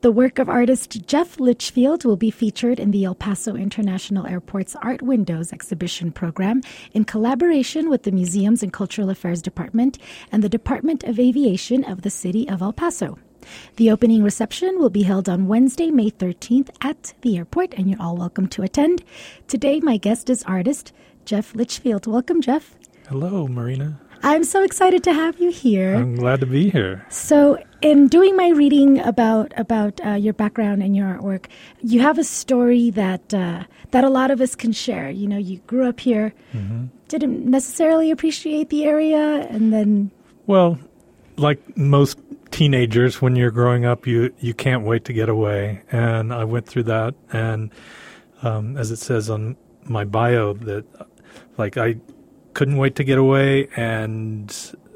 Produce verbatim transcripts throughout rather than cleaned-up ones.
The work of artist Jeff Litchfield will be featured in the El Paso International Airport's Art Windows exhibition program in collaboration with the Museums and Cultural Affairs Department and the Department of Aviation of the City of El Paso. The opening reception will be held on Wednesday, May thirteenth at the airport, and you're all welcome to attend. Today, my guest is artist Jeff Litchfield. Welcome, Jeff. Hello, Marina. I'm so excited to have you here. I'm glad to be here. So in doing my reading about about uh, your background and your artwork, you have a story that uh, that a lot of us can share. You know, you grew up here, mm-hmm. didn't necessarily appreciate the area, and then... Well, like most teenagers, when you're growing up, you, you can't wait to get away. And I went through that. And um, as it says on my bio, that like I... couldn't wait to get away, and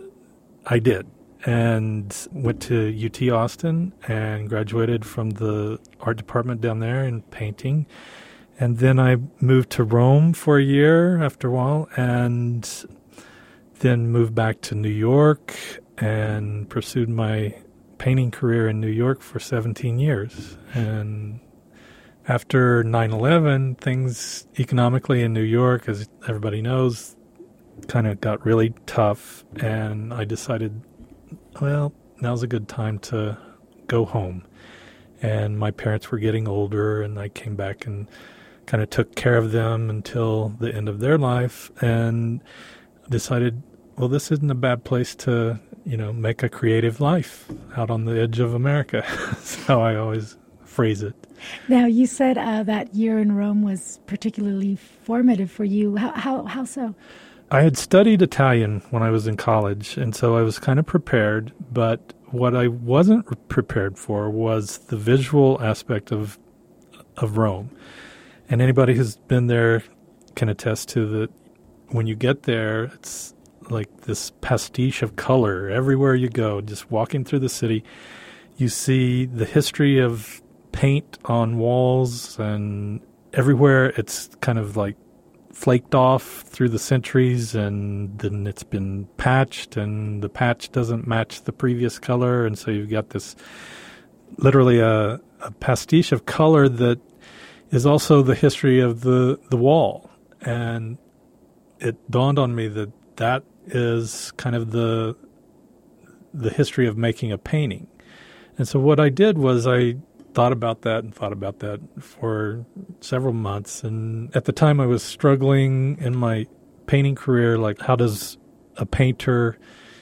I did. And went to U T Austin and graduated from the art department down there in painting. And then I moved to Rome for a year after a while, and then moved back to New York and pursued my painting career in New York for seventeen years. And after nine eleven, things economically in New York, as everybody knows, kind of got really tough, and I decided, well, now's a good time to go home. And my parents were getting older, and I came back and kind of took care of them until the end of their life, and decided, well, this isn't a bad place to, you know, make a creative life out on the edge of America. That's how I always phrase it. Now, you said uh, that year in Rome was particularly formative for you. How, how, how so? I had studied Italian when I was in college, and so I was kind of prepared, but what I wasn't prepared for was the visual aspect of of Rome. And anybody who's been there can attest to that when you get there, it's like this pastiche of color everywhere you go. Just walking through the city, you see the history of paint on walls, and everywhere it's kind of like flaked off through the centuries, and then it's been patched, and the patch doesn't match the previous color, and so you've got this literally a, a pastiche of color that is also the history of the, the wall. And it dawned on me that that is kind of the the history of making a painting. And so what I did was I thought about that and thought about that for several months. And at the time I was struggling in my painting career, like how does a painter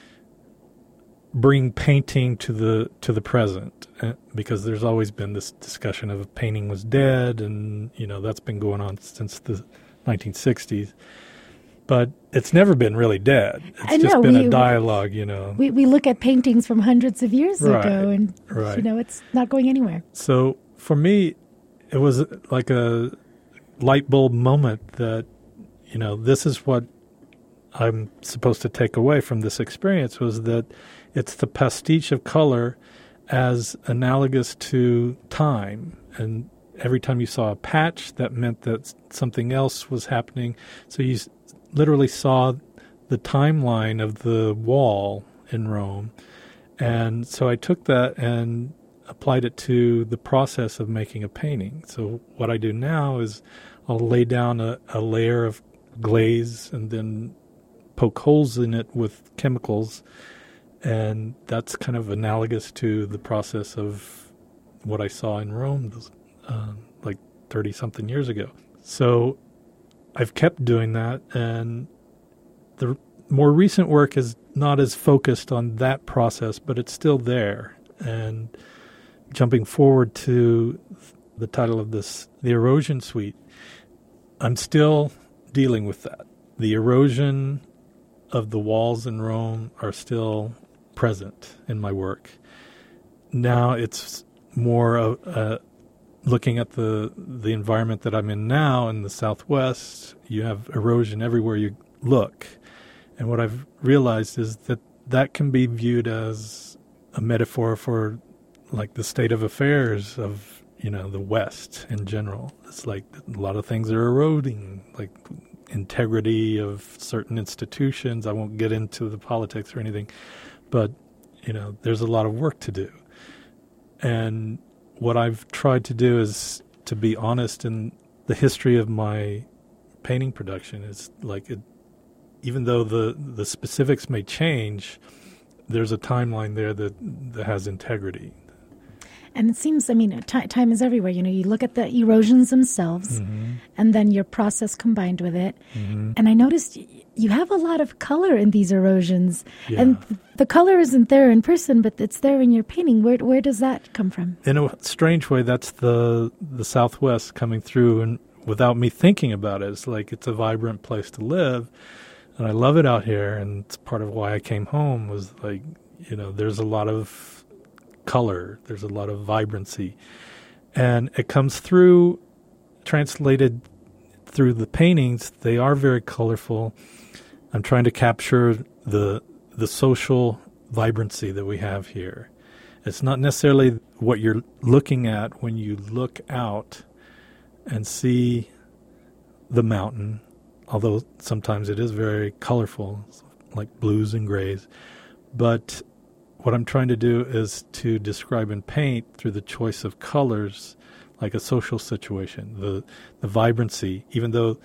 bring painting to the to the present? Because there's always been this discussion of painting was dead, and you know that's been going on since the nineteen sixties. But it's never been really dead. It's I just know, been we, a dialogue, you know. We we look at paintings from hundreds of years right, ago, and right. you know it's not going anywhere. So for me, it was like a light bulb moment that, you know, this is what I'm supposed to take away from this experience, was that it's the pastiche of color as analogous to time. And every time you saw a patch, that meant that something else was happening. So you literally saw the timeline of the wall in Rome. And so I took that and applied it to the process of making a painting. So what I do now is I'll lay down a, a layer of glaze and then poke holes in it with chemicals. And that's kind of analogous to the process of what I saw in Rome uh, like thirty-something years ago. So I've kept doing that, and the more recent work is not as focused on that process, but it's still there. And jumping forward to the title of this, The Erosion Suite, I'm still dealing with that. The erosion of the walls in Rome are still present in my work. Now it's more of uh, looking at the the environment that I'm in now in the Southwest. You have erosion everywhere you look. And what I've realized is that that can be viewed as a metaphor for like the state of affairs of, you know, the West in general. It's like a lot of things are eroding, like integrity of certain institutions. I won't get into the politics or anything, but, you know, there's a lot of work to do. And what I've tried to do is to be honest in the history of my painting production. It's like it, even though the, the specifics may change, there's a timeline there that, that has integrity. And it seems, I mean, t- time is everywhere. You know, you look at the erosions themselves, mm-hmm. and then your process combined with it. Mm-hmm. And I noticed you have a lot of color in these erosions. Yeah. And th- the color isn't there in person, but it's there in your painting. Where where does that come from? In a strange way, that's the the Southwest coming through, and without me thinking about it, it's like it's a vibrant place to live. And I love it out here, and it's part of why I came home was like, you know, there's a lot of color, there's a lot of vibrancy, and it comes through, translated through the paintings. They are very colorful. I'm trying to capture the the social vibrancy that we have here. It's not necessarily what you're looking at when you look out and see the mountain, although sometimes it is very colorful, like blues and grays. But what I'm trying to do is to describe in paint through the choice of colors, like a social situation, the the vibrancy, even though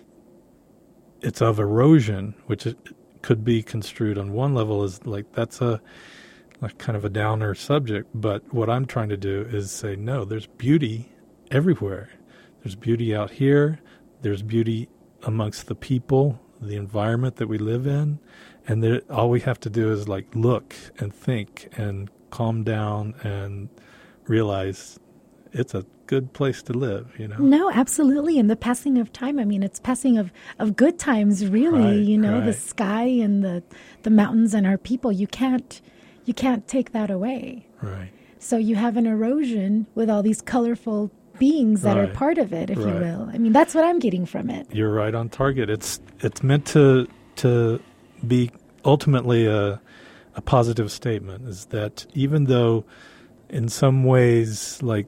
it's of erosion, which it could be construed on one level as like that's a like kind of a downer subject. But what I'm trying to do is say, no, there's beauty everywhere. There's beauty out here. There's beauty amongst the people, the environment that we live in. And there, all we have to do is like look and think and calm down and realize it's a good place to live, you know? No, absolutely. And the passing of time, I mean, it's passing of, of good times, really, right, you know, right. the sky and the, the mountains and our people. You can't, you can't take that away. Right. So you have an erosion with all these colorful beings that right. are part of it, if right. you will. I mean, that's what I'm getting from it. You're right on target. It's it's meant to to be ultimately a a positive statement, is that even though in some ways like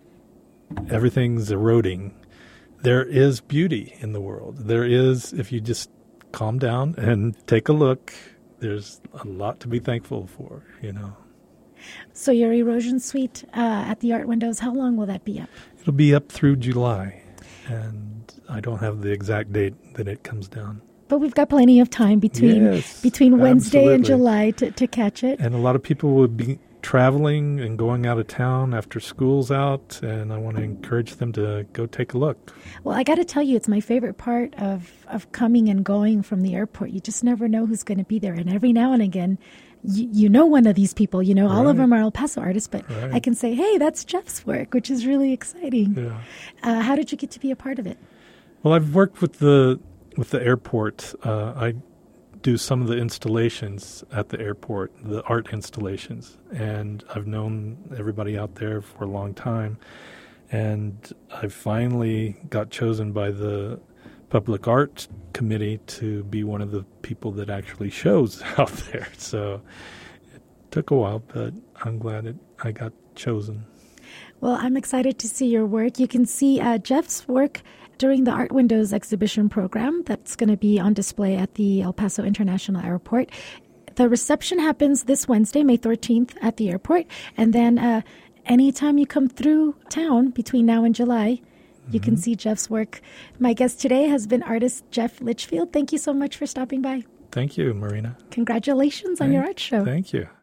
everything's eroding, there is beauty in the world. There is, if you just calm down and take a look, there's a lot to be thankful for, you know. So your erosion suite uh, at the Art Windows, how long will that be up? It'll be up through July, and I don't have the exact date that it comes down. But we've got plenty of time between yes, between Wednesday absolutely. and July to, to catch it. And a lot of people will be traveling and going out of town after school's out, and I want to encourage them to go take a look. Well, I got to tell you, it's my favorite part of, of coming and going from the airport. You just never know who's going to be there. And every now and again, you, you know one of these people. You know, all right. of them are El Paso artists, but right. I can say, hey, that's Jeff's work, which is really exciting. Yeah. Uh, how did you get to be a part of it? Well, I've worked with the with the airport. Uh, I do some of the installations at the airport, the art installations, and I've known everybody out there for a long time. And I finally got chosen by the Public Art Committee to be one of the people that actually shows out there. So it took a while, but I'm glad it, I got chosen. Well, I'm excited to see your work. You can see uh, Jeff's work during the Art Windows exhibition program that's going to be on display at the El Paso International Airport. The reception happens this Wednesday, May thirteenth, at the airport. And then uh, anytime you come through town between now and July, you mm-hmm. can see Jeff's work. My guest today has been artist Jeff Litchfield. Thank you so much for stopping by. Thank you, Marina. Congratulations Thank, on your art show. Thank you.